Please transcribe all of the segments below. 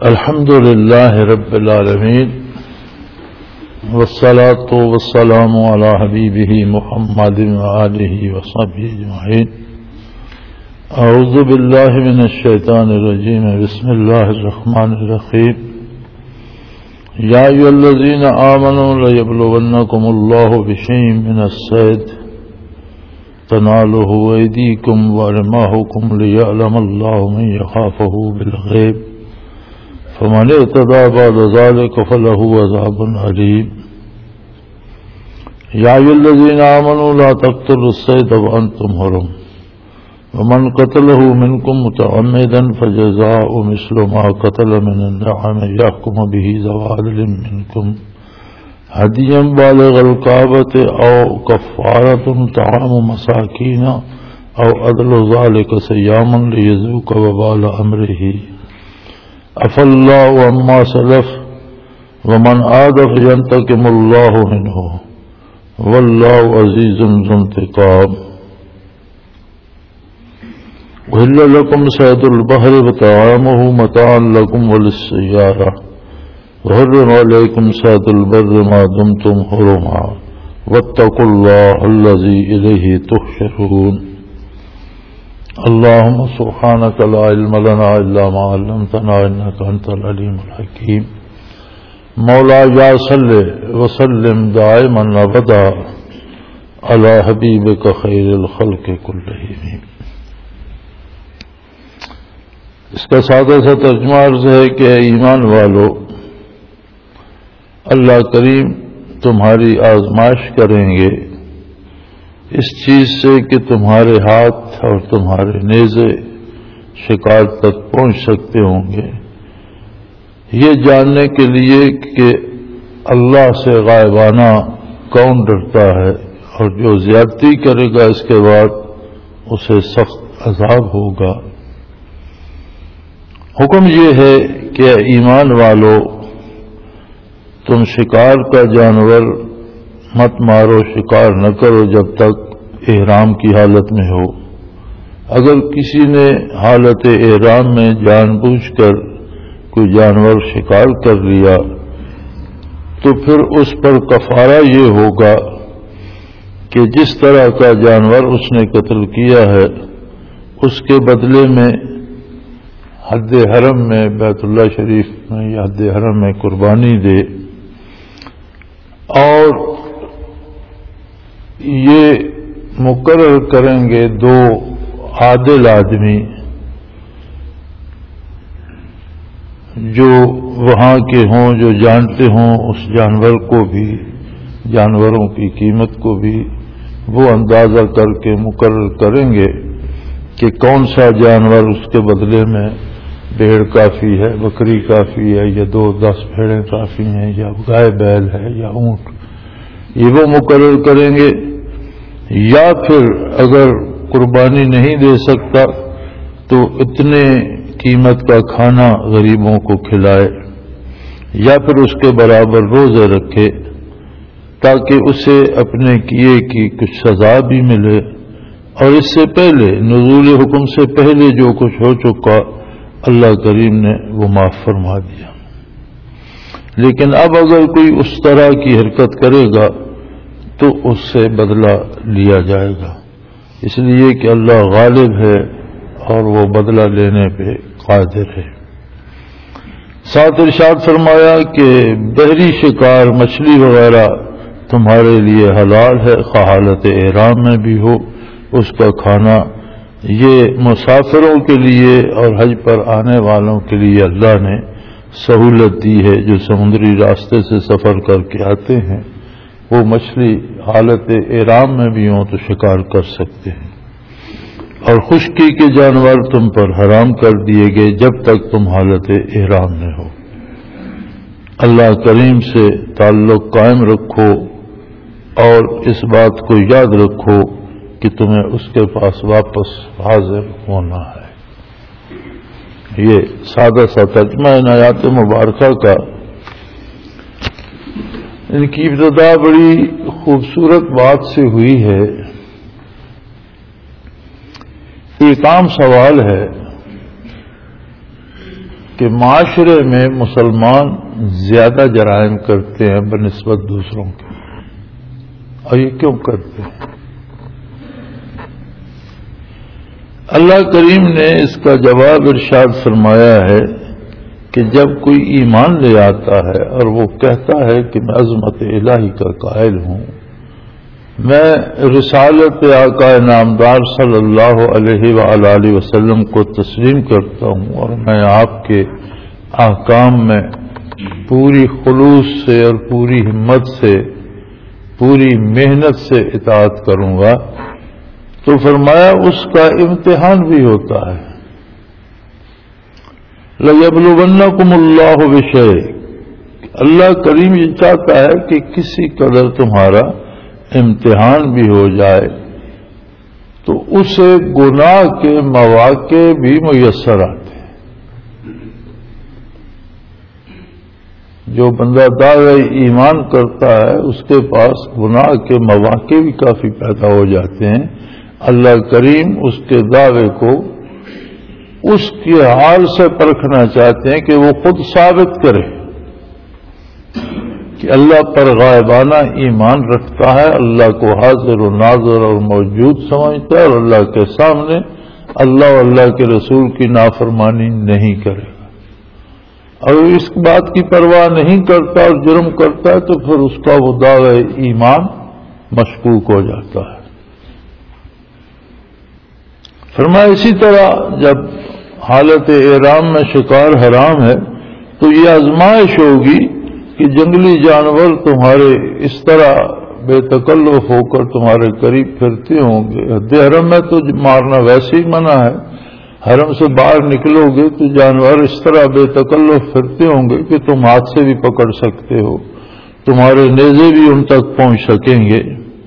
الحمد لله رب العالمين والصلاة والسلام على حبيبه محمد وآله وصحبه أجمعين. أعوذ بالله من الشيطان الرجيم. بسم الله الرحمن الرحيم. يا أيها الذين آمنوا ليبلونكم الله بشيء من الصيد تناله أيديكم ورماحكم ليعلم الله من يخافه بالغيب فمن اعتدى بعد ذلك فله عذاب أليم. يا أيها الذين آمنوا لا تقتلوا الصيد وأنتم حرم ومن قتله منكم متعمدا فجزاء مثل ما قتل من النعم يحكم به ذو عدل منكم هديا بالغ الكعبة أو كفارة طعام مساكين أو عدل ذلك صياما ليذوق وبال أمره عفى الله عما سلف ومن عاد فينتقم الله منه والله عزيز ذو انتقام. أحل لكم صيد البحر وطعامه متاعا لكم وللسيارة وحرم عليكم صيد البر ما دمتم حرما واتقوا الله الذي إليه تحشرون. اللهم سبحانك لا علم لنا إلا ما علمتنا إنك أنت العليم الحكيم. مولاي صل وسلم دائما أبدا على حبيبك خير الخلق كلهم. اس کا سادہ سا ترجمہ عرض ہے کہ ایمان والو، اللہ کریم تمہاری آزمائش کریں گے اس چیز سے کہ تمہارے ہاتھ اور تمہارے نیزے شکار تک پہنچ سکتے ہوں گے، یہ جاننے کے لیے کہ اللہ سے غائبانہ کون ڈرتا ہے اور جو زیادتی کرے گا اس کے بعد اسے سخت عذاب ہوگا. حکم یہ ہے کہ ایمان والو، تم شکار کا جانور مت مارو، شکار نہ کرو جب تک احرام کی حالت میں ہو. اگر کسی نے حالت احرام میں جان بوجھ کر کوئی جانور شکار کر لیا تو پھر اس پر کفارہ یہ ہوگا کہ جس طرح کا جانور اس نے قتل کیا ہے اس کے بدلے میں حد حرم میں، بیت اللہ شریف میں یا حد حرم میں قربانی دے. اور یہ مقرر کریں گے دو عادل آدمی جو وہاں کے ہوں، جو جانتے ہوں اس جانور کو بھی، جانوروں کی قیمت کو بھی وہ اندازہ کر کے مقرر کریں گے کہ کون سا جانور اس کے بدلے میں بھیڑ کافی ہے، بکری کافی ہے، یا 10 بھیڑیں کافی ہیں، یا گائے بیل ہے یا اونٹ، یہ وہ مقرر کریں گے. یا پھر اگر قربانی نہیں دے سکتا تو اتنے قیمت کا کھانا غریبوں کو کھلائے، یا پھر اس کے برابر روزے رکھے تاکہ اسے اپنے کیے کی کچھ سزا بھی ملے. اور اس سے پہلے، نزول حکم سے پہلے جو کچھ ہو چکا اللہ کریم نے وہ معاف فرما دیا. لیکن اب اگر کوئی اس طرح کی حرکت کرے گا تو اس سے بدلہ لیا جائے گا، اس لیے کہ اللہ غالب ہے اور وہ بدلہ لینے پہ قادر ہے. ساتھ ارشاد فرمایا کہ بحری شکار، مچھلی وغیرہ تمہارے لیے حلال ہے، خواہ حالت احرام میں بھی ہو، اس کا کھانا. یہ مسافروں کے لیے اور حج پر آنے والوں کے لیے اللہ نے سہولت دی ہے. جو سمندری راستے سے سفر کر کے آتے ہیں وہ مچھلی حالت احرام میں بھی ہوں تو شکار کر سکتے ہیں. اور خشکی کے جانور تم پر حرام کر دیے گئے جب تک تم حالت احرام میں ہو. اللہ کریم سے تعلق قائم رکھو اور اس بات کو یاد رکھو کہ تمہیں اس کے پاس واپس حاضر ہونا ہے. یہ سادہ سا ترجمہ ان آیات مبارکہ کا. ان کی ابتدا بڑی خوبصورت بات سے ہوئی ہے. ایک عام سوال ہے کہ معاشرے میں مسلمان زیادہ جرائم کرتے ہیں بنسبت دوسروں کے. اور یہ کیوں کرتے ہیں؟ اللہ کریم نے اس کا جواب ارشاد فرمایا ہے کہ جب کوئی ایمان لے آتا ہے اور وہ کہتا ہے کہ میں عظمت الہی کا قائل ہوں، میں رسالت آقا نامدار صلی اللہ علیہ وآلہ وسلم کو تسلیم کرتا ہوں اور میں آپ کے احکام میں پوری خلوص سے اور پوری ہمت سے پوری محنت سے اطاعت کروں گا، تو فرمایا اس کا امتحان بھی ہوتا ہے. لَيَبْلُوَنَّكُمُ اللَّهُ بِشَيْءٍ، اللہ کریم یہ چاہتا ہے کہ کسی قدر تمہارا امتحان بھی ہو جائے تو اسے گناہ کے مواقع بھی میسر آتے ہیں. جو بندہ دعوی ایمان کرتا ہے اس کے پاس گناہ کے مواقع بھی کافی پیدا ہو جاتے ہیں. اللہ کریم اس کے دعوے کو اس کے حال سے پرکھنا چاہتے ہیں کہ وہ خود ثابت کرے کہ اللہ پر غائبانہ ایمان رکھتا ہے، اللہ کو حاضر و ناظر اور موجود سمجھتا ہے، اور اللہ کے سامنے اللہ و اللہ کے رسول کی نافرمانی نہیں کرے گا. اگر اس بات کی پرواہ نہیں کرتا اور جرم کرتا ہے تو پھر اس کا وہ دعوی ایمان مشکوک ہو جاتا ہے. فرمایا اسی طرح جب حالت احرام میں شکار حرام ہے تو یہ آزمائش ہوگی کہ جنگلی جانور تمہارے اس طرح بے تکلف ہو کر تمہارے قریب پھرتے ہوں گے. حد حرم میں تو مارنا ویسے ہی منع ہے، حرم سے باہر نکلو گے تو جانور اس طرح بے تکلف پھرتے ہوں گے کہ تم ہاتھ سے بھی پکڑ سکتے ہو، تمہارے نیزے بھی ان تک پہنچ سکیں گے.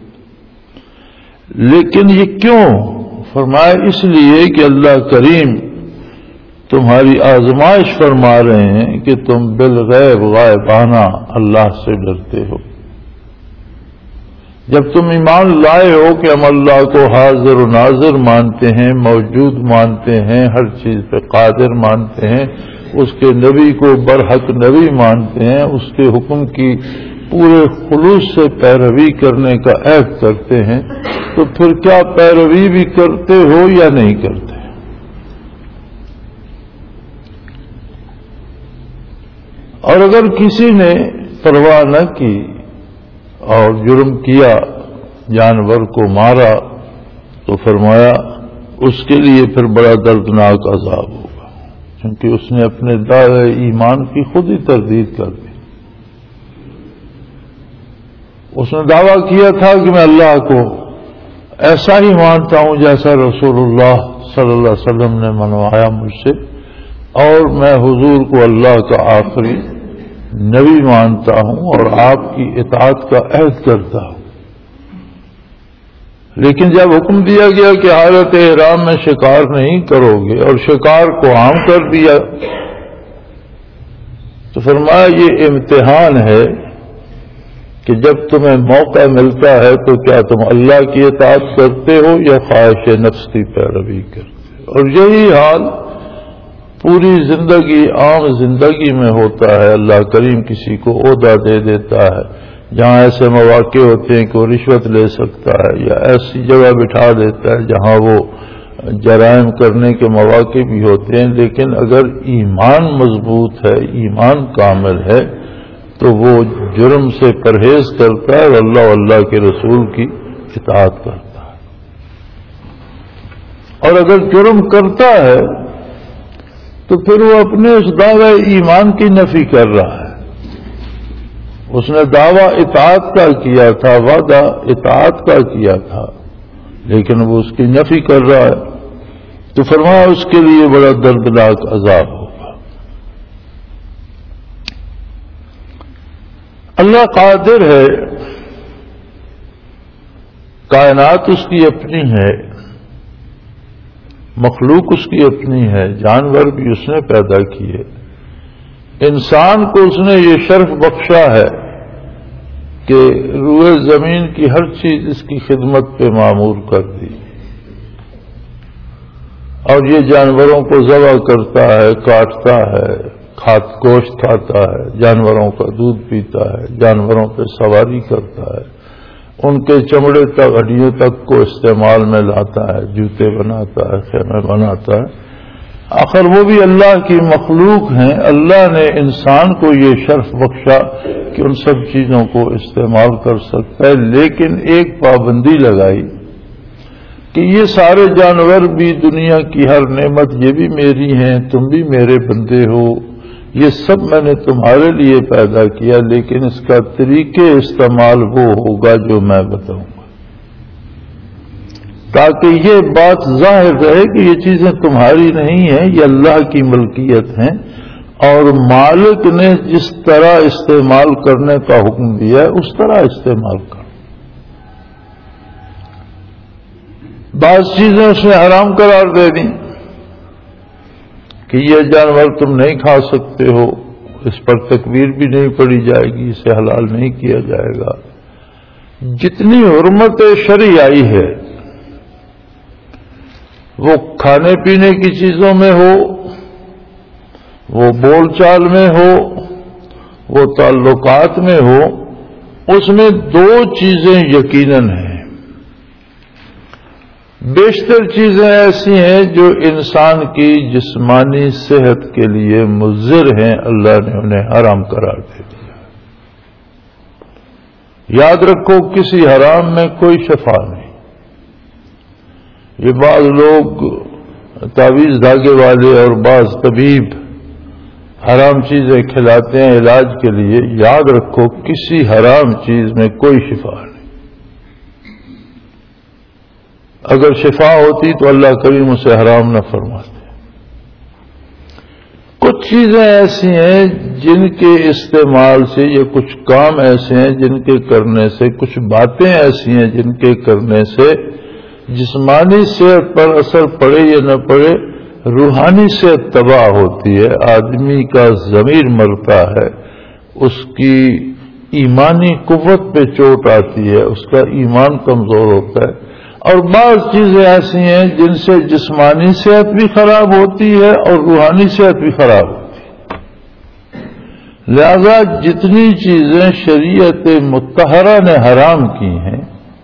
لیکن یہ کیوں؟ فرمایا اس لیے کہ اللہ کریم تمہاری آزمائش فرما رہے ہیں کہ تم بالغیب غائبانہ اللہ سے ڈرتے ہو. جب تم ایمان لائے ہو کہ ہم اللہ کو حاضر و ناظر مانتے ہیں، موجود مانتے ہیں، ہر چیز پہ قادر مانتے ہیں، اس کے نبی کو برحق نبی مانتے ہیں، اس کے حکم کی پورے خلوص سے پیروی کرنے کا عہد کرتے ہیں، تو پھر کیا پیروی بھی کرتے ہو یا نہیں کرتے؟ اور اگر کسی نے پرواہ نہ کی اور جرم کیا، جانور کو مارا، تو فرمایا اس کے لیے پھر بڑا دردناک عذاب ہوگا، کیونکہ اس نے اپنے دعوے ایمان کی خود ہی تردید کر دی. اس نے دعویٰ کیا تھا کہ میں اللہ کو ایسا ہی مانتا ہوں جیسا رسول اللہ صلی اللہ علیہ وسلم نے منوایا مجھ سے، اور میں حضور کو اللہ کا آخری نبی مانتا ہوں اور آپ کی اطاعت کا عہد کرتا ہوں. لیکن جب حکم دیا گیا کہ حالت احرام میں شکار نہیں کرو گے اور شکار کو عام کر دیا، تو فرمایا یہ امتحان ہے کہ جب تمہیں موقع ملتا ہے تو کیا تم اللہ کی اطاعت کرتے ہو یا خواہش نفس کی پیروی کرتے ہو. اور یہی حال پوری زندگی، عام زندگی میں ہوتا ہے. اللہ کریم کسی کو عہدہ دے دیتا ہے، جہاں ایسے مواقع ہوتے ہیں کہ وہ رشوت لے سکتا ہے، یا ایسی جگہ بٹھا دیتا ہے جہاں وہ جرائم کرنے کے مواقع بھی ہوتے ہیں. لیکن اگر ایمان مضبوط ہے، ایمان کامل ہے، تو وہ جرم سے پرہیز کرتا ہے اور اللہ اللہ کے رسول کی اطاعت کرتا ہے. اور اگر جرم کرتا ہے تو پھر وہ اپنے اس دعوی ایمان کی نفی کر رہا ہے. اس نے دعویٰ اطاعت کا کیا تھا، وعدہ اطاعت کا کیا تھا، لیکن وہ اس کی نفی کر رہا ہے، تو فرمایا اس کے لیے بڑا دردناک عذاب ہوگا. اللہ قادر ہے، کائنات اس کی اپنی ہے، مخلوق اس کی اپنی ہے، جانور بھی اس نے پیدا کیے. انسان کو اس نے یہ شرف بخشا ہے کہ روئے زمین کی ہر چیز اس کی خدمت پہ معمور کر دی. اور یہ جانوروں کو ذبح کرتا ہے، کاٹتا ہے، گوشت کھاتا ہے، جانوروں کا دودھ پیتا ہے، جانوروں پہ سواری کرتا ہے، ان کے چمڑے تک، ہڈیوں تک کو استعمال میں لاتا ہے، جوتے بناتا ہے، خیمے بناتا ہے۔ آخر وہ بھی اللہ کی مخلوق ہیں۔ اللہ نے انسان کو یہ شرف بخشا کہ ان سب چیزوں کو استعمال کر سکتا ہے، لیکن ایک پابندی لگائی کہ یہ سارے جانور بھی، دنیا کی ہر نعمت یہ بھی میری ہیں، تم بھی میرے بندے ہو، یہ سب میں نے تمہارے لیے پیدا کیا، لیکن اس کا طریقے استعمال وہ ہوگا جو میں بتاؤں گا، تاکہ یہ بات ظاہر رہے کہ یہ چیزیں تمہاری نہیں ہیں، یہ اللہ کی ملکیت ہیں، اور مالک نے جس طرح استعمال کرنے کا حکم دیا ہے اس طرح استعمال کر۔ بعض چیزیں اس نے حرام قرار دے دیں کہ یہ جانور تم نہیں کھا سکتے ہو، اس پر تکبیر بھی نہیں پڑی جائے گی، اسے حلال نہیں کیا جائے گا۔ جتنی حرمت شرعی آئی ہے وہ کھانے پینے کی چیزوں میں ہو، وہ بول چال میں ہو، وہ تعلقات میں ہو، اس میں دو چیزیں یقیناً ہیں۔ بیشتر چیزیں ایسی ہیں جو انسان کی جسمانی صحت کے لیے مضر ہیں، اللہ نے انہیں حرام قرار دے دیا۔ یاد رکھو کسی حرام میں کوئی شفا نہیں۔ یہ بعض لوگ تعویذ دھاگے والے اور بعض طبیب حرام چیزیں کھلاتے ہیں علاج کے لیے، یاد رکھو کسی حرام چیز میں کوئی شفا نہیں۔ اگر شفا ہوتی تو اللہ کریم اسے حرام نہ فرماتے۔ کچھ چیزیں ایسی ہیں جن کے استعمال سے، یا کچھ کام ایسے ہیں جن کے کرنے سے، کچھ باتیں ایسی ہیں جن کے کرنے سے جسمانی صحت پر اثر پڑے یا نہ پڑے، روحانی صحت تباہ ہوتی ہے، آدمی کا ضمیر مرتا ہے، اس کی ایمانی قوت پہ چوٹ آتی ہے، اس کا ایمان کمزور ہوتا ہے۔ اور بعض چیزیں ایسی ہیں جن سے جسمانی صحت بھی خراب ہوتی ہے اور روحانی صحت بھی خراب ہوتی ہے۔ لہذا جتنی چیزیں شریعت مطہرہ نے حرام کی ہیں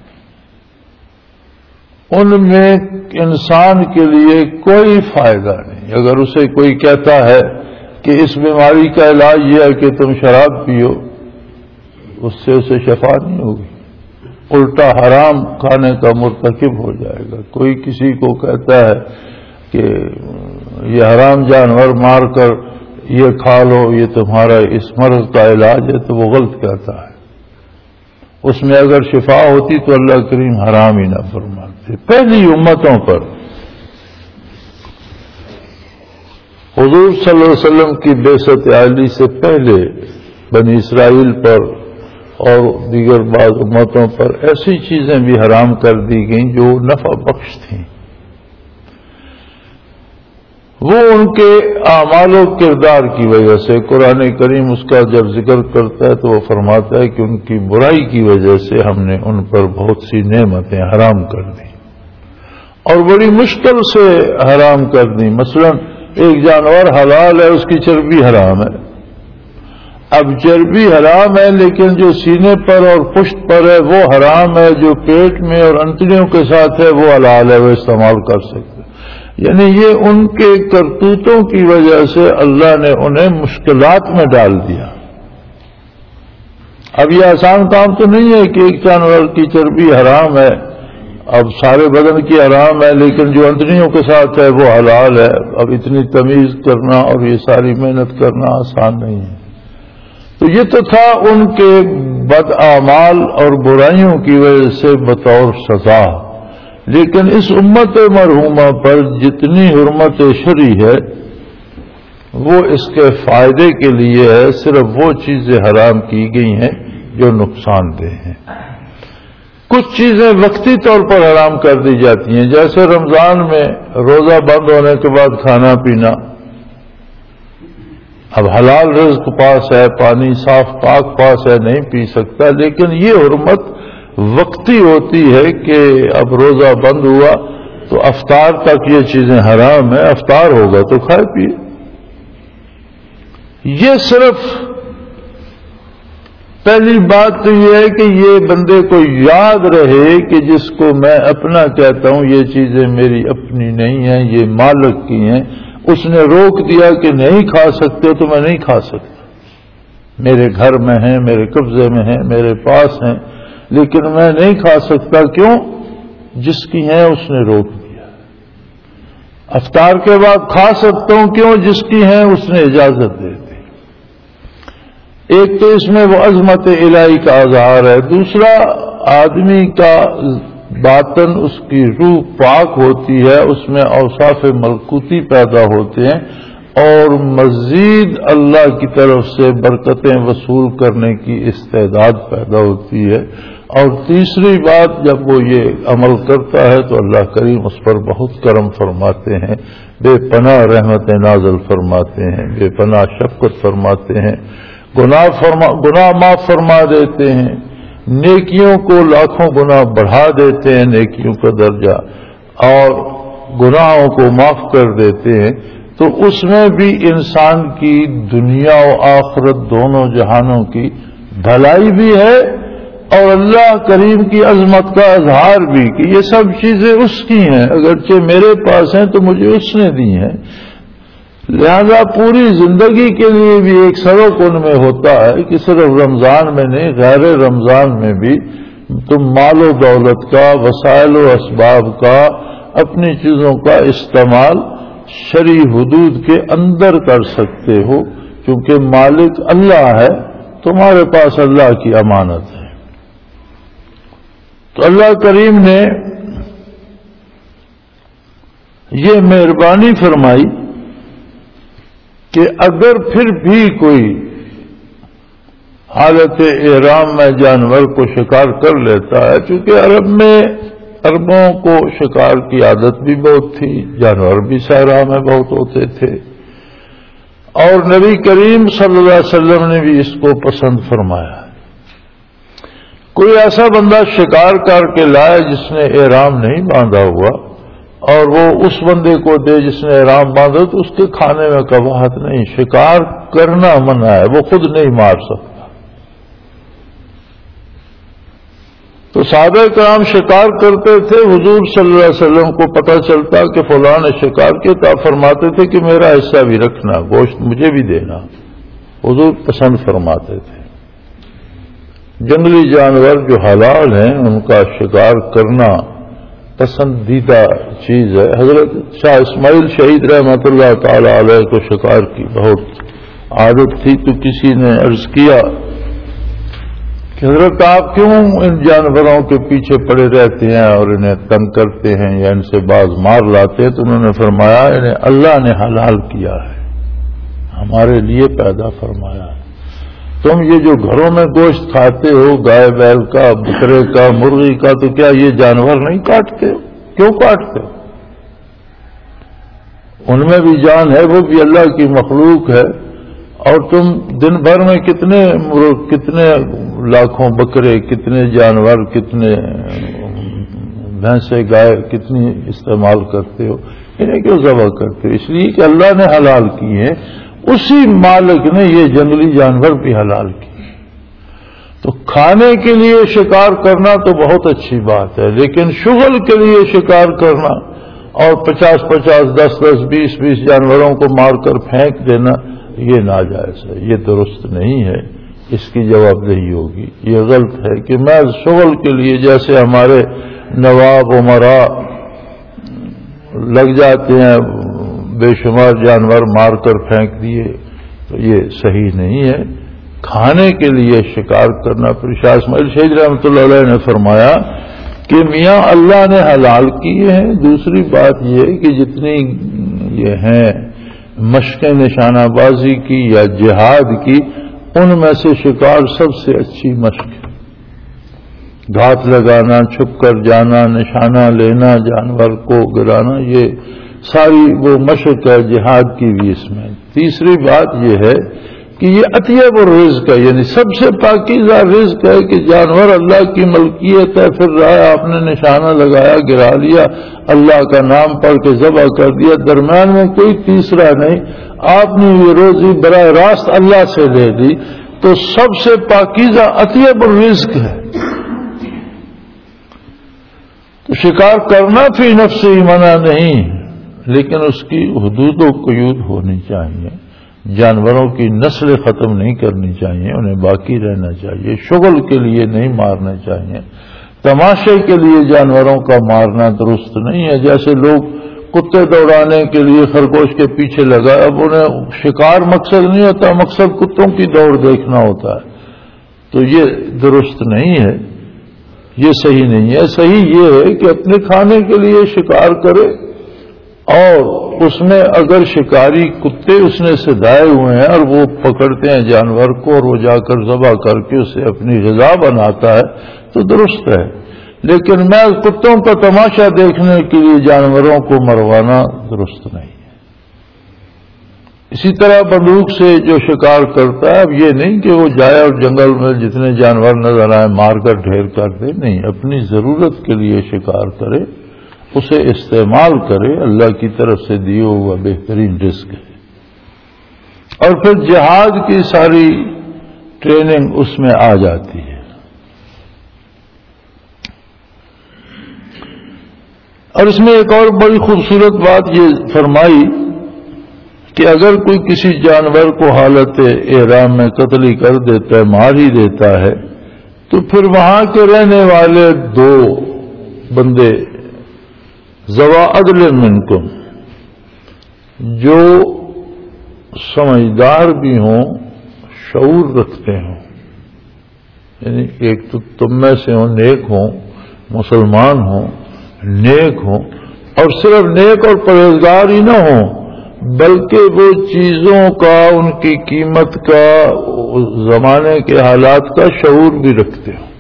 ان میں انسان کے لیے کوئی فائدہ نہیں۔ اگر اسے کوئی کہتا ہے کہ اس بیماری کا علاج یہ ہے کہ تم شراب پیو، اس سے اسے شفا نہیں ہوگی، الٹا حرام کھانے کا مرتکب ہو جائے گا۔ کوئی کسی کو کہتا ہے کہ یہ حرام جانور مار کر یہ کھا لو، یہ تمہارا اس مرض کا علاج ہے، تو وہ غلط کہتا ہے۔ اس میں اگر شفا ہوتی تو اللہ کریم حرام ہی نہ فرماتے۔ پہلی امتوں پر حضور صلی اللہ علیہ وسلم کی بعثت عالی سے پہلے بنی اسرائیل پر اور دیگر بعض امتوں پر ایسی چیزیں بھی حرام کر دی گئیں جو نفع بخش تھیں۔ وہ ان کے اعمال و کردار کی وجہ سے، قرآن کریم اس کا جب ذکر کرتا ہے تو وہ فرماتا ہے کہ ان کی برائی کی وجہ سے ہم نے ان پر بہت سی نعمتیں حرام کر دیں اور بڑی مشکل سے حرام کر دیں۔ مثلا ایک جانور حلال ہے، اس کی چربی حرام ہے۔ اب چربی حرام ہے لیکن جو سینے پر اور پشت پر ہے وہ حرام ہے، جو پیٹ میں اور انتڑیوں کے ساتھ ہے وہ حلال ہے، وہ استعمال کر سکتے۔ یعنی یہ ان کے کرتوتوں کی وجہ سے اللہ نے انہیں مشکلات میں ڈال دیا۔ اب یہ آسان کام تو نہیں ہے کہ ایک جانور کی چربی حرام ہے، اب سارے بدن کی حرام ہے لیکن جو انتڑیوں کے ساتھ ہے وہ حلال ہے۔ اب اتنی تمیز کرنا اور یہ ساری محنت کرنا آسان نہیں ہے۔ تو یہ تو تھا ان کے بد اعمال اور برائیوں کی وجہ سے بطور سزا، لیکن اس امت مرحومہ پر جتنی حرمت شرعی ہے وہ اس کے فائدے کے لیے ہے۔ صرف وہ چیزیں حرام کی گئی ہیں جو نقصان دہ ہیں۔ کچھ چیزیں وقتی طور پر حرام کر دی جاتی ہیں، جیسے رمضان میں روزہ بند ہونے کے بعد کھانا پینا۔ اب حلال رزق پاس ہے، پانی صاف پاک پاس ہے، نہیں پی سکتا، لیکن یہ حرمت وقتی ہوتی ہے کہ اب روزہ بند ہوا تو افطار تک یہ چیزیں حرام ہیں، افطار ہوگا تو کھائے پیے. یہ صرف پہلی بات تو یہ ہے کہ یہ بندے کو یاد رہے کہ جس کو میں اپنا کہتا ہوں یہ چیزیں میری اپنی نہیں ہیں، یہ مالک کی ہیں. اس نے روک دیا کہ نہیں کھا سکتے تو میں نہیں کھا سکتا. میرے گھر میں ہیں، میرے قبضے میں ہیں، میرے پاس ہیں، لیکن میں نہیں کھا سکتا. کیوں؟ جس کی ہیں اس نے روک دیا. افطار کے بعد کھا سکتا ہوں، کیوں؟ جس کی ہیں اس نے اجازت دے دی. ایک تو اس میں وہ عظمت الہی کا اظہار ہے. دوسرا، آدمی کا باطن، اس کی روح پاک ہوتی ہے، اس میں اوصاف ملکوتی پیدا ہوتے ہیں اور مزید اللہ کی طرف سے برکتیں وصول کرنے کی استعداد پیدا ہوتی ہے. اور تیسری بات، جب وہ یہ عمل کرتا ہے تو اللہ کریم اس پر بہت کرم فرماتے ہیں، بے پناہ رحمتیں نازل فرماتے ہیں، بے پناہ شفقت فرماتے ہیں، گناہ معاف فرما دیتے ہیں، نیکیوں کو لاکھوں گنا بڑھا دیتے ہیں، نیکیوں کا درجہ، اور گناہوں کو معاف کر دیتے ہیں. تو اس میں بھی انسان کی دنیا و آخرت دونوں جہانوں کی بھلائی بھی ہے اور اللہ کریم کی عظمت کا اظہار بھی کہ یہ سب چیزیں اس کی ہیں، اگرچہ میرے پاس ہیں تو مجھے اس نے دی ہیں. لہذا پوری زندگی کے لیے بھی ایک سبق ان میں ہوتا ہے کہ صرف رمضان میں نہیں، غیر رمضان میں بھی تم مال و دولت کا، وسائل و اسباب کا، اپنی چیزوں کا استعمال شرعی حدود کے اندر کر سکتے ہو، کیونکہ مالک اللہ ہے، تمہارے پاس اللہ کی امانت ہے. تو اللہ کریم نے یہ مہربانی فرمائی کہ اگر پھر بھی کوئی حالت احرام میں جانور کو شکار کر لیتا ہے، چونکہ عرب میں عربوں کو شکار کی عادت بھی بہت تھی، جانور بھی صحرا میں بہت ہوتے تھے، اور نبی کریم صلی اللہ علیہ وسلم نے بھی اس کو پسند فرمایا. کوئی ایسا بندہ شکار کر کے لائے جس نے احرام نہیں باندھا ہوا اور وہ اس بندے کو دے جس نے احرام باندھا، تو اس کے کھانے میں کباہت نہیں. شکار کرنا منع ہے، وہ خود نہیں مار سکتا. تو صحابہ کرام شکار کرتے تھے، حضور صلی اللہ علیہ وسلم کو پتہ چلتا کہ فلاں نے شکار کیا تو آپ فرماتے تھے کہ میرا حصہ بھی رکھنا، گوشت مجھے بھی دینا. حضور پسند فرماتے تھے. جنگلی جانور جو حلال ہیں ان کا شکار کرنا پسندیدہ چیز ہے. حضرت شاہ اسماعیل شہید رحمۃ اللہ تعالی علیہ کو شکار کی بہت عادت تھی. تو کسی نے عرض کیا کہ حضرت آپ کیوں ان جانوروں کے پیچھے پڑے رہتے ہیں اور انہیں تنگ کرتے ہیں یا ان سے باز مار لاتے ہیں؟ تو انہوں نے فرمایا انہیں اللہ نے حلال کیا ہے، ہمارے لیے پیدا فرمایا ہے. تم یہ جو گھروں میں گوشت کھاتے ہو، گائے بیل کا، بکرے کا، مرغی کا، تو کیا یہ جانور نہیں کاٹتے ہو؟ کیوں کاٹتے ہو؟ ان میں بھی جان ہے، وہ بھی اللہ کی مخلوق ہے. اور تم دن بھر میں کتنے مرغ، کتنے لاکھوں بکرے، کتنے جانور، کتنے بھینسیں، گائے کتنی استعمال کرتے ہو؟ انہیں کیوں ذبح کرتے ہو؟ اس لیے کہ اللہ نے حلال کی ہیں. اسی مالک نے یہ جنگلی جانور بھی حلال کی. تو کھانے کے لیے شکار کرنا تو بہت اچھی بات ہے، لیکن شغل کے لیے شکار کرنا اور 50-50، 10-10، 20-20 جانوروں کو مار کر پھینک دینا، یہ ناجائز ہے، یہ درست نہیں ہے. اس کی جواب دہی ہوگی. یہ غلط ہے کہ میں شغل کے لیے، جیسے ہمارے نواب عمراء لگ جاتے ہیں، بے شمار جانور مار کر پھینک دیے، تو یہ صحیح نہیں ہے. کھانے کے لیے شکار کرنا. پھر شاہ اسماعیل شہید رحمۃ اللہ علیہ نے فرمایا کہ میاں اللہ نے حلال کیے ہیں. دوسری بات یہ کہ جتنی یہ ہیں مشقیں نشانہ بازی کی یا جہاد کی، ان میں سے شکار سب سے اچھی مشق ہے. گھات لگانا، چھپ کر جانا، نشانہ لینا، جانور کو گرانا، یہ ساری وہ مشق ہے جہاد کی بھی اس میں. تیسری بات یہ ہے کہ یہ اطیب الرزق ہے، یعنی سب سے پاکیزہ رزق ہے کہ جانور اللہ کی ملکیت ہے، پھر رہا آپ نے نشانہ لگایا، گرا لیا، اللہ کا نام پڑھ کے ذبح کر دیا، درمیان میں کوئی تیسرا نہیں، آپ نے یہ روزی براہ راست اللہ سے لے لی، تو سب سے پاکیزہ اطیب الرزق ہے۔ تو شکار کرنا فی نفس ہی منع نہیں، لیکن اس کی حدود و قیود ہونی چاہیے، جانوروں کی نسل ختم نہیں کرنی چاہیے، انہیں باقی رہنا چاہیے، شغل کے لیے نہیں مارنا چاہیے، تماشے کے لیے جانوروں کا مارنا درست نہیں ہے۔ جیسے لوگ کتے دوڑانے کے لیے خرگوش کے پیچھے لگا، اب انہیں شکار مقصد نہیں ہوتا، مقصد کتوں کی دوڑ دیکھنا ہوتا ہے، تو یہ درست نہیں ہے، یہ صحیح نہیں ہے۔ صحیح یہ ہے کہ اپنے کھانے کے لیے شکار کرے، اور اس میں اگر شکاری کتے اس نے سدائے ہوئے ہیں اور وہ پکڑتے ہیں جانور کو اور وہ جا کر ذبح کر کے اسے اپنی غذا بناتا ہے تو درست ہے، لیکن میں کتوں کا تماشا دیکھنے کے لیے جانوروں کو مروانا درست نہیں ہے۔ اسی طرح بندوق سے جو شکار کرتا ہے، اب یہ نہیں کہ وہ جائے اور جنگل میں جتنے جانور نظر آئے مار کر ڈھیر کر دے، نہیں، اپنی ضرورت کے لیے شکار کرے، اسے استعمال کرے، اللہ کی طرف سے دیا ہوا بہترین رزق ہے۔ اور پھر جہاد کی ساری ٹریننگ اس میں آ جاتی ہے۔ اور اس میں ایک اور بڑی خوبصورت بات یہ فرمائی کہ اگر کوئی کسی جانور کو حالت احرام میں قتل ہی کر دیتا ہے، مار ہی دیتا ہے، تو پھر وہاں کے رہنے والے دو بندے ذوا عدل منکم، جو سمجھدار بھی ہوں، شعور رکھتے ہوں، یعنی ایک تو تم میں سے ہوں، نیک ہوں، مسلمان ہوں، نیک ہوں، اور صرف نیک اور پرہیزگار ہی نہ ہوں بلکہ وہ چیزوں کا، ان کی قیمت کا، زمانے کے حالات کا شعور بھی رکھتے ہوں۔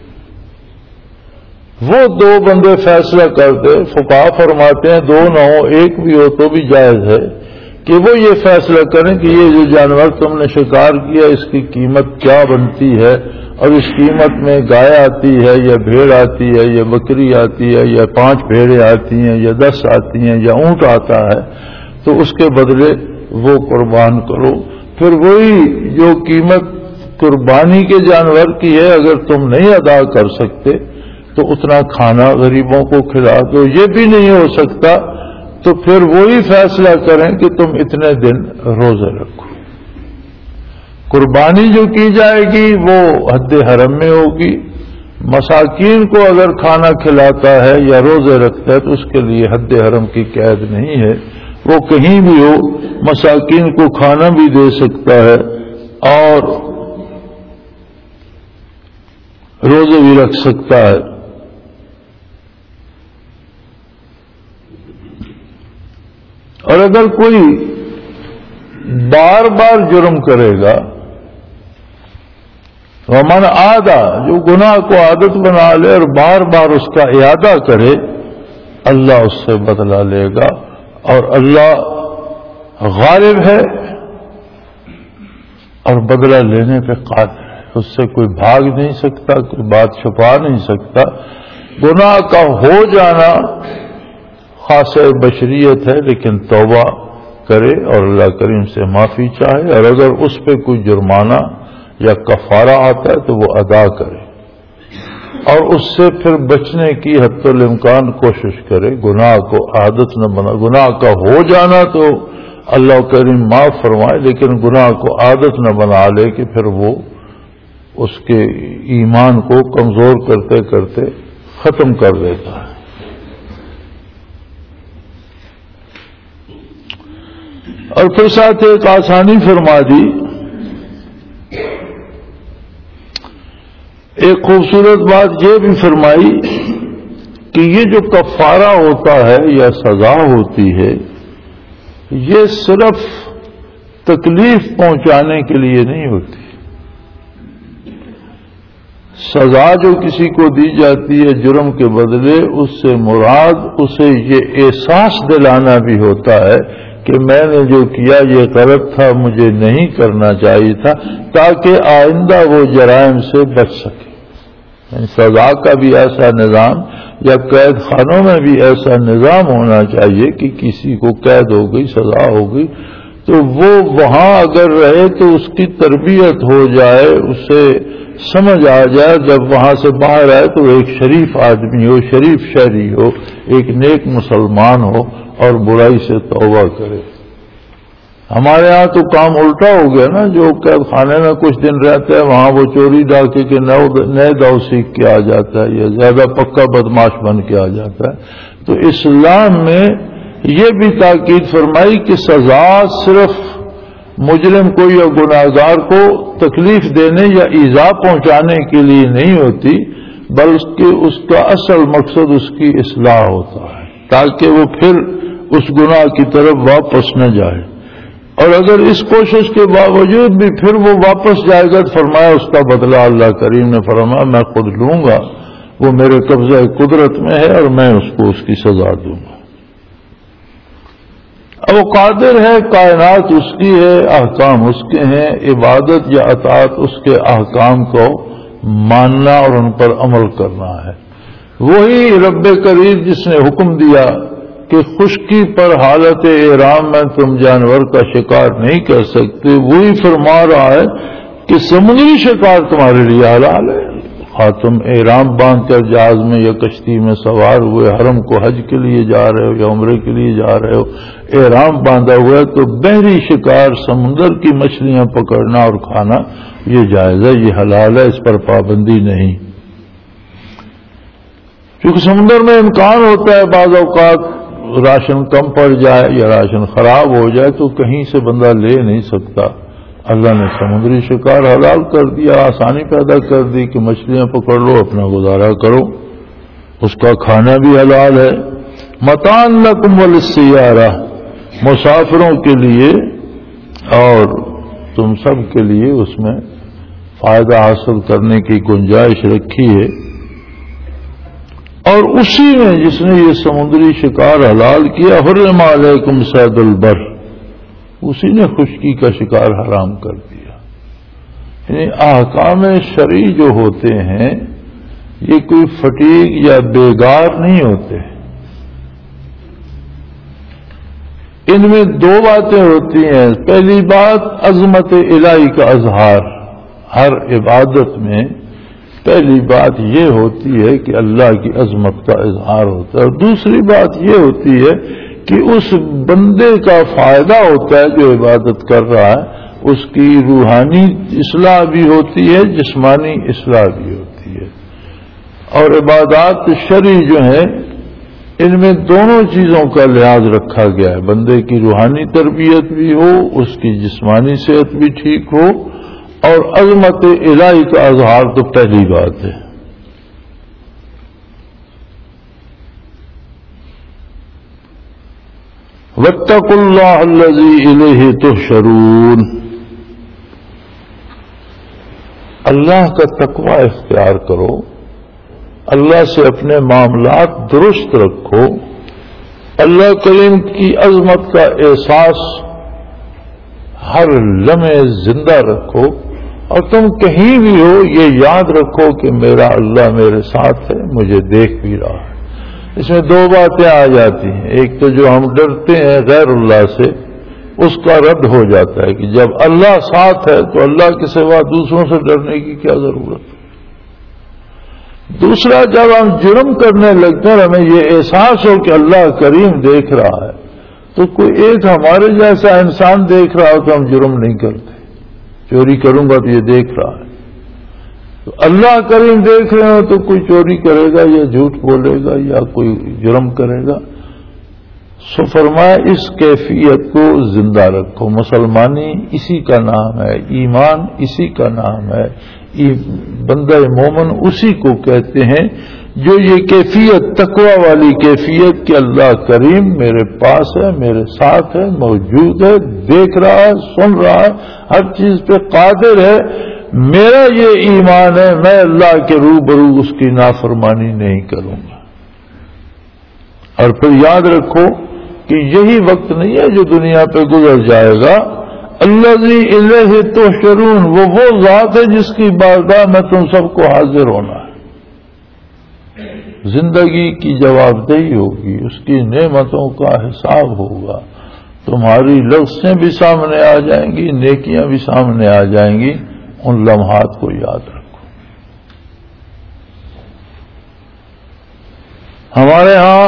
وہ دو بندے فیصلہ کرتے، فقہا فرماتے ہیں دو نہ ہو، ایک بھی ہو تو بھی جائز ہے، کہ وہ یہ فیصلہ کریں کہ یہ جو جانور تم نے شکار کیا اس کی قیمت کیا بنتی ہے، اور اس قیمت میں گائے آتی ہے یا بھیڑ آتی ہے یا بکری آتی ہے یا 5 بھیڑیں آتی ہیں یا 10 آتی ہیں یا اونٹ آتا ہے، تو اس کے بدلے وہ قربان کرو۔ پھر وہی جو قیمت قربانی کے جانور کی ہے اگر تم نہیں ادا کر سکتے تو اتنا کھانا غریبوں کو کھلا دو، یہ بھی نہیں ہو سکتا تو پھر وہی فیصلہ کریں کہ تم اتنے دن روزے رکھو۔ قربانی جو کی جائے گی وہ حد حرم میں ہوگی، مساکین کو اگر کھانا کھلاتا ہے یا روزے رکھتا ہے تو اس کے لیے حد حرم کی قید نہیں ہے، وہ کہیں بھی ہو مساکین کو کھانا بھی دے سکتا ہے اور روزے بھی رکھ سکتا ہے۔ اور اگر کوئی بار بار جرم کرے گا، ومن عادہ، جو گناہ کو عادت بنا لے اور بار بار اس کا اعادہ کرے، اللہ اس سے بدلہ لے گا، اور اللہ غالب ہے اور بدلہ لینے پہ قادر ہے، اس سے کوئی بھاگ نہیں سکتا، کوئی بات چھپا نہیں سکتا۔ گناہ کا ہو جانا خاص بشریت ہے، لیکن توبہ کرے اور اللہ کریم سے معافی چاہے، اور اگر اس پہ کوئی جرمانہ یا کفارہ آتا ہے تو وہ ادا کرے، اور اس سے پھر بچنے کی حتی الامکان کوشش کرے، گناہ کو عادت نہ بنا۔ گناہ کا ہو جانا تو اللہ کریم معاف فرمائے، لیکن گناہ کو عادت نہ بنا لے کہ پھر وہ اس کے ایمان کو کمزور کرتے کرتے ختم کر دیتا ہے۔ اور پھر ساتھ ایک آسانی فرما دی، ایک خوبصورت بات یہ بھی فرمائی کہ یہ جو کفارہ ہوتا ہے یا سزا ہوتی ہے، یہ صرف تکلیف پہنچانے کے لیے نہیں ہوتی۔ سزا جو کسی کو دی جاتی ہے جرم کے بدلے، اس سے مراد اسے یہ احساس دلانا بھی ہوتا ہے کہ میں نے جو کیا یہ غلط تھا، مجھے نہیں کرنا چاہیے تھا، تاکہ آئندہ وہ جرائم سے بچ سکے. یعنی سزا کا بھی ایسا نظام یا قید خانوں میں بھی ایسا نظام ہونا چاہیے کہ کسی کو قید ہو گئی، سزا ہو گئی، تو وہ وہاں اگر رہے تو اس کی تربیت ہو جائے، اسے سمجھ آ جائے، جب وہاں سے باہر آئے تو ایک شریف آدمی ہو، شریف شہری ہو، ایک نیک مسلمان ہو اور برائی سے توبہ کرے. ہمارے ہاں تو کام الٹا ہو گیا نا، جو قید خانے میں کچھ دن رہتا ہے وہاں وہ چوری ڈاکے کے نئے داؤ سیکھ کے آ جاتا ہے یا زیادہ پکا بدماش بن کے آ جاتا ہے. تو اسلام میں یہ بھی تاکید فرمائی کہ سزا صرف مجرم کو یا گناہگار کو تکلیف دینے یا ایذا پہنچانے کے لیے نہیں ہوتی، بلکہ اس کا اصل مقصد اس کی اصلاح ہوتا ہے تاکہ وہ پھر اس گناہ کی طرف واپس نہ جائے. اور اگر اس کوشش کے باوجود بھی پھر وہ واپس جائے گا تو فرمایا اس کا بدلہ اللہ کریم نے فرمایا میں خود لوں گا، وہ میرے قبضہ قدرت میں ہے اور میں اس کو اس کی سزا دوں گا. اب وہ قادر ہے، کائنات اس کی ہے، احکام اس کے ہیں، عبادت یا اطاعت اس کے احکام کو ماننا اور ان پر عمل کرنا ہے. وہی رب کریم جس نے حکم دیا کہ خشکی پر حالت احرام میں تم جانور کا شکار نہیں کر سکتے، وہی فرما رہا ہے کہ سمندری شکار تمہارے لیے حلال ہے. تم احرام باندھ کر جہاز میں یا کشتی میں سوار ہوئے، حرم کو حج کے لیے جا رہے ہو یا عمرے کے لیے جا رہے ہو، احرام باندھا ہوا ہے تو بحری شکار سمندر کی مچھلیاں پکڑنا اور کھانا یہ جائز ہے، یہ حلال ہے، اس پر پابندی نہیں. کیونکہ سمندر میں امکان ہوتا ہے بعض اوقات راشن کم پڑ جائے یا راشن خراب ہو جائے تو کہیں سے بندہ لے نہیں سکتا. اللہ نے سمندری شکار حلال کر دیا، آسانی پیدا کر دی کہ مچھلیاں پکڑ لو، اپنا گزارا کرو، اس کا کھانا بھی حلال ہے. متاع لکم وللسیارہ، مسافروں کے لیے اور تم سب کے لیے اس میں فائدہ حاصل کرنے کی گنجائش رکھی ہے. اور اسی میں جس نے یہ سمندری شکار حلال کیا، حرم علیکم صید البر، اسی نے خشکی کا شکار حرام کر دیا. یعنی احکام شرعی جو ہوتے ہیں یہ کوئی فٹیگ یا بیگار نہیں ہوتے. ان میں دو باتیں ہوتی ہیں. پہلی بات عظمت الہی کا اظہار، ہر عبادت میں پہلی بات یہ ہوتی ہے کہ اللہ کی عظمت کا اظہار ہوتا ہے، اور دوسری بات یہ ہوتی ہے کہ اس بندے کا فائدہ ہوتا ہے جو عبادت کر رہا ہے، اس کی روحانی اصلاح بھی ہوتی ہے، جسمانی اصلاح بھی ہوتی ہے. اور عبادات شرعی جو ہیں ان میں دونوں چیزوں کا لحاظ رکھا گیا ہے، بندے کی روحانی تربیت بھی ہو، اس کی جسمانی صحت بھی ٹھیک ہو، اور عظمت الہی کا اظہار تو پہلی بات ہے. واتقوا اللہ الذی الیہ تحشرون، اللہ کا تقوی اختیار کرو، اللہ سے اپنے معاملات درست رکھو، اللہ کریم کی عظمت کا احساس ہر لمحے زندہ رکھو، اور تم کہیں بھی ہو یہ یاد رکھو کہ میرا اللہ میرے ساتھ ہے، مجھے دیکھ بھی رہا ہے. اس میں دو باتیں آ جاتی ہیں. ایک تو جو ہم ڈرتے ہیں غیر اللہ سے اس کا رد ہو جاتا ہے کہ جب اللہ ساتھ ہے تو اللہ کے سوا دوسروں سے ڈرنے کی کیا ضرورت ہے. دوسرا، جب ہم جرم کرنے لگتے ہیں ہمیں یہ احساس ہو کہ اللہ کریم دیکھ رہا ہے، تو کوئی ایک ہمارے جیسا انسان دیکھ رہا ہو تو ہم جرم نہیں کرتے. چوری کروں گا تو یہ دیکھ رہا ہے، تو اللہ کریم دیکھ رہے ہو تو کوئی چوری کرے گا یا جھوٹ بولے گا یا کوئی جرم کرے گا. سو فرمایا اس کیفیت کو زندہ رکھو. مسلمانی اسی کا نام ہے، ایمان اسی کا نام ہے، بندہ مومن اسی کو کہتے ہیں جو یہ کیفیت تقوی والی کیفیت کہ اللہ کریم میرے پاس ہے، میرے ساتھ ہے، موجود ہے، دیکھ رہا ہے، سن رہا ہے، ہر چیز پہ قادر ہے. میرا یہ ایمان ہے، میں اللہ کے روبرو اس کی نافرمانی نہیں کروں گا. اور پھر یاد رکھو کہ یہی وقت نہیں ہے جو دنیا پہ گزر جائے گا. الذی الیہ تحشرون، وہ ذات ہے جس کی بارگاہ میں تم سب کو حاضر ہونا ہے. زندگی کی جواب دہی ہوگی، اس کی نعمتوں کا حساب ہوگا. تمہاری لفظیں بھی سامنے آ جائیں گی، نیکیاں بھی سامنے آ جائیں گی. ان لمحات کو یاد رکھو. ہمارے ہاں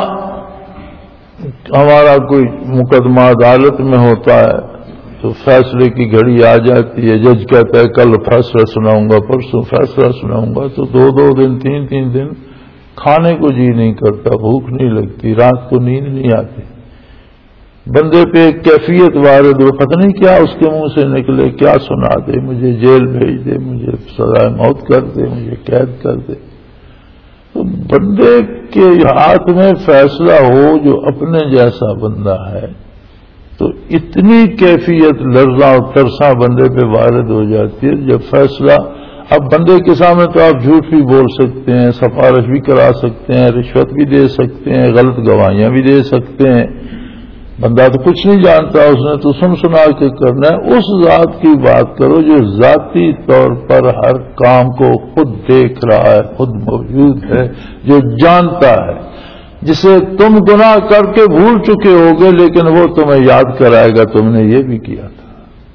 ہمارا کوئی مقدمہ عدالت میں ہوتا ہے تو فیصلے کی گھڑی آ جاتی ہے. جج کہتا ہے کل فیصلہ سناؤں گا، پرسوں فیصلہ سناؤں گا، تو 2 دن 3 دن کھانے کو جی نہیں کرتا، بھوک نہیں لگتی، رات کو نیند نہیں آتی. بندے پہ ایک کیفیت وارد ہو، پتہ نہیں کیا اس کے منہ سے نکلے، کیا سنا دے، مجھے جیل بھیج دے، مجھے سزائے موت کر دے، مجھے قید کر دے. تو بندے کے ہاتھ میں فیصلہ ہو جو اپنے جیسا بندہ ہے تو اتنی کیفیت لرزاں اور ترساں بندے پہ وارد ہو جاتی ہے. جب فیصلہ اب بندے کے سامنے تو آپ جھوٹ بھی بول سکتے ہیں، سفارش بھی کرا سکتے ہیں، رشوت بھی دے سکتے ہیں، غلط گواہیاں بھی دے سکتے ہیں. بندہ تو کچھ نہیں جانتا، اس نے تو سنا کے کرنا ہے. اس ذات کی بات کرو جو ذاتی طور پر ہر کام کو خود دیکھ رہا ہے، خود موجود ہے، جو جانتا ہے، جسے تم گناہ کر کے بھول چکے ہوگے لیکن وہ تمہیں یاد کرائے گا تم نے یہ بھی کیا تھا.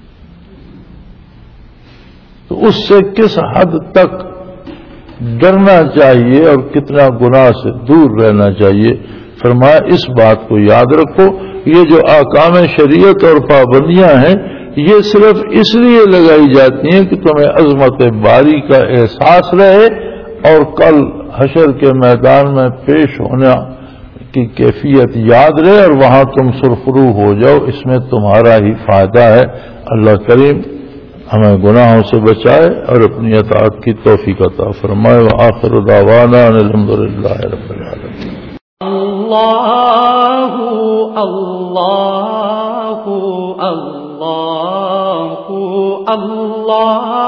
تو اس سے کس حد تک ڈرنا چاہیے اور کتنا گناہ سے دور رہنا چاہیے. فرمایا اس بات کو یاد رکھو، یہ جو احکام شریعت اور پابندیاں ہیں یہ صرف اس لیے لگائی جاتی ہیں کہ تمہیں عظمت باری کا احساس رہے اور کل حشر کے میدان میں پیش ہونا کی کیفیت یاد رہے اور وہاں تم سرخرو ہو جاؤ. اس میں تمہارا ہی فائدہ ہے. اللہ کریم ہمیں گناہوں سے بچائے اور اپنی اطاعت کی توفیق عطا فرمائے. وآخر دعوانا ان الحمدللہ رب العالمین. اللہ اللہ اللہ اللہ